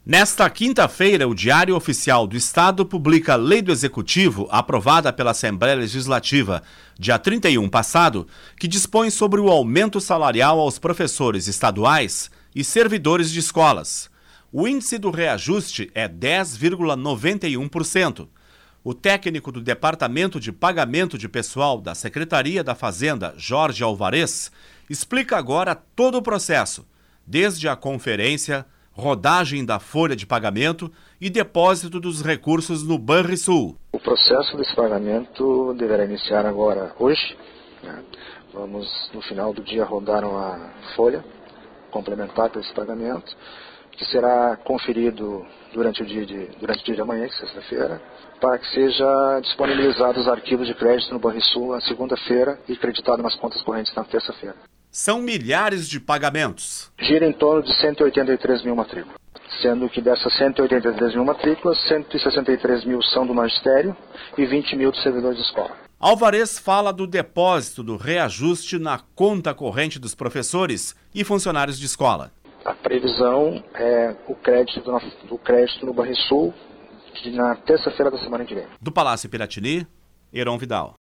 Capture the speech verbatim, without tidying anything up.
Nesta quinta-feira, o Diário Oficial do Estado publica a Lei do Executivo, aprovada pela Assembleia Legislativa, dia trinta e um passado, que dispõe sobre o aumento salarial aos professores estaduais e servidores de escolas. O índice do reajuste é dez vírgula noventa e um por cento. O técnico do Departamento de Pagamento de Pessoal da Secretaria da Fazenda, Jorge Alvarez, explica agora todo o processo, desde a conferência, rodagem da folha de pagamento e depósito dos recursos no Banrisul. O processo desse pagamento deverá iniciar agora, hoje. Né? Vamos, no final do dia, rodar uma folha complementar para esse pagamento, que será conferido durante o dia de, durante o dia de amanhã, que é sexta-feira, para que seja disponibilizado os arquivos de crédito no Banrisul na segunda-feira e creditado nas contas correntes na terça-feira. São milhares de pagamentos. Gira em torno de cento e oitenta e três mil matrículas, sendo que dessas cento e oitenta e três mil matrículas, cento e sessenta e três mil são do magistério e vinte mil dos servidores de escola. Alvarez fala do depósito do reajuste na conta corrente dos professores e funcionários de escola. A previsão é o crédito, do, do crédito no Banrisul na terça-feira da semana que vem. Do Palácio Piratini, Heron Vidal.